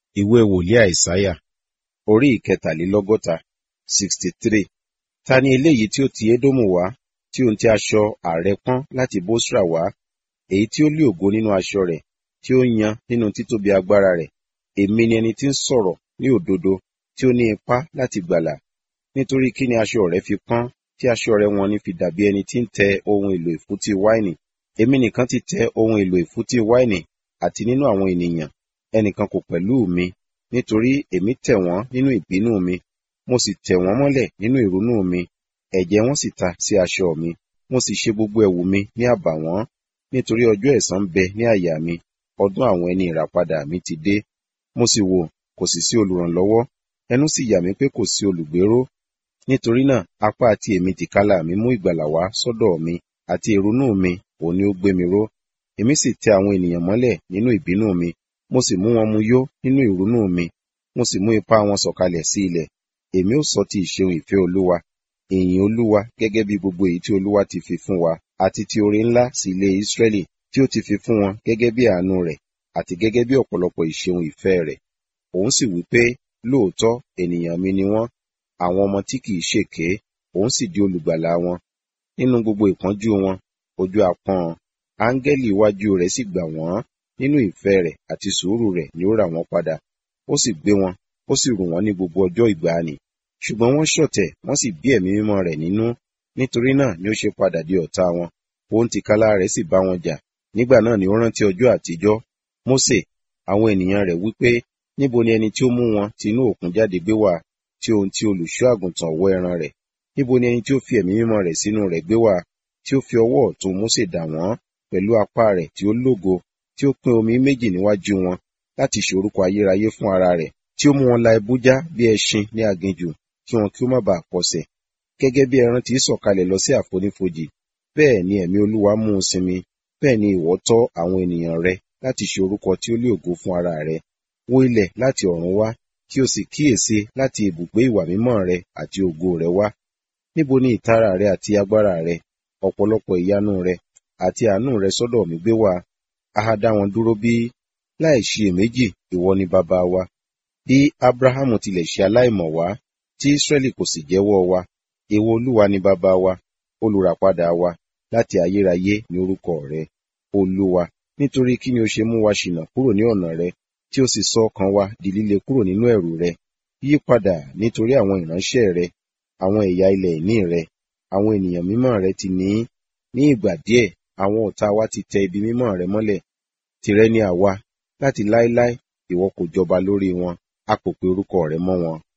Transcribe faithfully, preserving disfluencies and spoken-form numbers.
Ìwé wòlíì Àìsáyà, orí ìkẹtàlélọ́gọ́ta, sixty three. Ta ni eléyìí tí ó ti Édómù wá, tí ó ń ti aṣọ ààrẹ pọ́n láti Bósra wá, èyí tí ó lé ògo nínú aṣọ rẹ̀, tí ó yan nínú títóbi agbára rẹ̀? Èmi ni ẹni tí ń sọ̀rọ̀ ní òdodo, tí ó ní ipá láti gbàlà. Nítorí kí ni aṣọ rẹ̀ fi pọ́n, tí aṣọ rẹ̀ wọn ni fi dàbí ẹni tí ń tẹ ohun èlò ìfúntí wáìnì? Èmi nìkan ti tẹ ohun èlò ìfúntí wáìnì, àti nínú àwọn ènìyàn, ẹnìkan kò pẹ̀lú mi. Nítorí èmi tẹ̀ wọ́n nínú ìbínú mi, mo sì tẹ̀ wọ́n mọ́lẹ̀ nínú ìrunú mi. Ẹ̀jẹ̀ wọn sì ta sí aṣọ mi, mo sì ṣe gbogbo ẹ̀wù mi ní àbàwọ́n. Nítorí ọjọ́ ẹ̀san ń bẹ ní àyà mi, ọdún àwọn ẹni ìràpadà mi ti dé. Mo sì wò, kò sì sí olùrànlọ́wọ́, ẹnu sì yà mí pé kò sí olùgbéró. Nítorí náà apá àti èmi tìkálà mi mú ìgbàlà wá sọ́dọ̀ mi, àti ìrunú mi òun ni ó gbé mi ró. Èmi sì tẹ àwọn ènìyàn mọ́lẹ̀ nínú ìbínú mi, mo sì mú wọn mu yó nínú ìrunú mi, mo sì mú ipá wọn sọ̀kalẹ̀ sí ilẹ̀. Èmi ó sọ ti ìṣeun ìfẹ́ Olúwa, ìyìn Olúwa gẹ́gẹ́ bí gbogbo èyí tí Olúwa ti fi fún wa, àti ti oore ńlá sí ilé Ísírẹ́lì, tí ó ti fi fún wọn gẹ́gẹ́ bí àánú rẹ̀, àti gẹ́gẹ́ bí ọ̀pọ̀lọpọ̀ ìṣeun ìfẹ́ rẹ̀. Òun sì wí pé, lóòótọ́ ènìyàn mi ni wọ́n, àwọn ọmọ tí kìí ṣèké, òun sì di olùgbàlà wọn. Nínú gbogbo ìpọ́njú wọn, ojú apọ́n, áńgẹ́lì iwájú rẹ̀ sì gbà wọ́n. Nínú ìfẹ́ rẹ̀ àti sùúrù rẹ̀ ni ó rà wọ́n padà. Ó sì gbé wọn, ó sì rù wọ́n ní gbogbo ọjọ́ ìgbàanì. Ṣùgbọ́n wọ́n ṣọ̀tẹ̀, wọ́n sì bí ẹ̀mí mímọ́ rẹ̀ nínú. Nítorí náà ni ó ṣe padà di ọ̀tá wọn. Òun tìkálà rẹ̀ sì bá wọn jà. Nígbà náà ni ó rántí ọjọ́ àtijọ́. Mósè, àwọn ènìyàn rẹ̀ wí pé, níbo ni ẹni tí ó mú wọn ti inú òkun jáde gbé wá, tí ohun tí olùṣọ́ àgùntàn wọ́ ẹran rẹ̀? Níbo ni ẹni tí ó fi ẹ̀mí mímọ́ rẹ̀ sínú rẹ̀ gbé wá, tí ó fi ọwọ́ ọ̀tún Mósè dà wọ́n pẹ̀lú apá rẹ̀ tí ó lógo, tí ó pín omi méjì níwájú wọn, láti ṣe orúkọ ayérayé fún ara rẹ̀, tí ó mú wọn la ibú já bí ẹṣin ní aginjù, kí wọn kí ó má baà kọsẹ̀. Gẹ́gẹ́ bí ẹran tí í sọ̀kalẹ̀ lọ sí àfonífojì, bẹ́ẹ̀ ni ẹ̀mí Olúwa mú un sinmi. Bẹ́ẹ̀ ni ìwọ tọ́ àwọn ènìyàn rẹ láti ṣe orúkọ tí ó lé ògo fún ara rẹ. Wó ilẹ̀ láti ọ̀run wá, kí o sì kíyèsí láti ibùgbé ìwà mímọ́ rẹ àti ògo rẹ wá. Níbo ni ìtara rẹ àti agbára rẹ, ọ̀pọ̀lọpọ̀ ìyanu rẹ àti àánú rẹ sọ́dọ̀ mi gbé wá? A ha dá wọn dúró bí? Láì ṣiyèméjì, ìwọ ni baba wa. Bí Abrahamu tilẹ̀ ṣe aláìmọ̀ wá, tí Israẹli kò sì jẹ́wọ́ wa, ìwọ Olúwa ni baba wa, olùràpadà wa, láti ayérayé ni orúkọ rẹ. Olúwa, nítorí kí ni o ṣe mú wa ṣìnà kúrò ní ọ̀nà rẹ, tí o sì sọ ọkàn wa di líle kúrò nínú ẹ̀rù rẹ? Yí padà nítorí àwọn ìránṣẹ́ rẹ, àwọn ẹ̀yà ilẹ̀ ìní rẹ, àwọn ènìyàn mímọ́ rẹ ti ní í. Ní ìgbà díẹ̀, àwọn ọ̀tá wa ti tẹ ibi mímọ́ rẹ mọ́lẹ̀. Tìrẹ ni àwa, láti láéláé ìwọ kò jọba lórí wọn, a kò pe orúkọ rẹ mọ́ wọn.